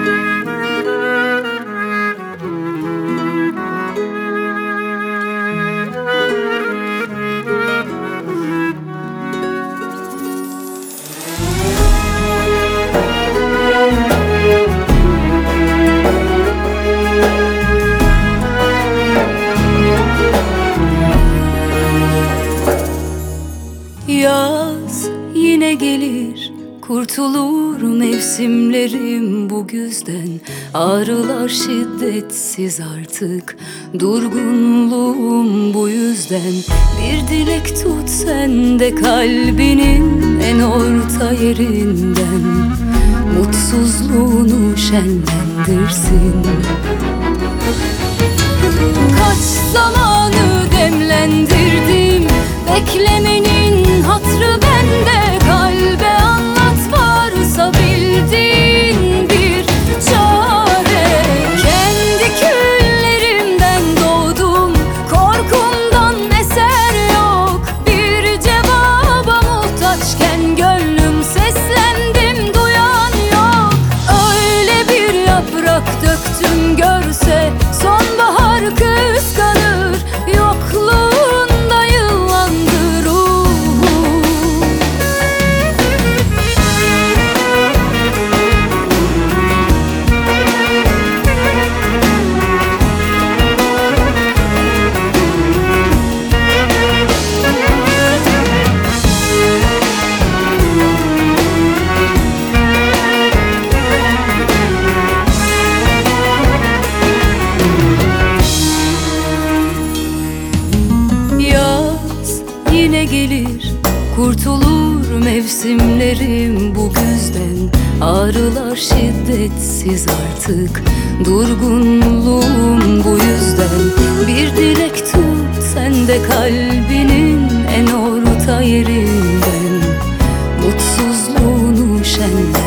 Yaz yine gelir, kurtulur mevsimlerim bu güzden. Ağrılar şiddetsiz artık, durgunluğum bu yüzden. Bir dilek tut sen de kalbinin en orta yerinden, mutsuzluğunu şenlendirsin. Kaç zamanı demlendirdim, beklemenin hatrı bende. Kalbe anlat varsa bildiğin bir çare. Kendi küllerimden doğdum, korkumdan eser yok. Bir cevaba muhtaçken gönlüm seslendim, duyan yok. Öyle bir yaprak döktüm, görse sonbahar kıskanır. Yokluğunda yıllandı ruhum. Yaz yine gelir, kurtulur mevsimlerim bu güzden. Ağrılar şiddetsiz artık, durgunluğum bu yüzden. Bir dilek tut sen de kalbinin en orta yerinden, mutsuzluğunu şenlen.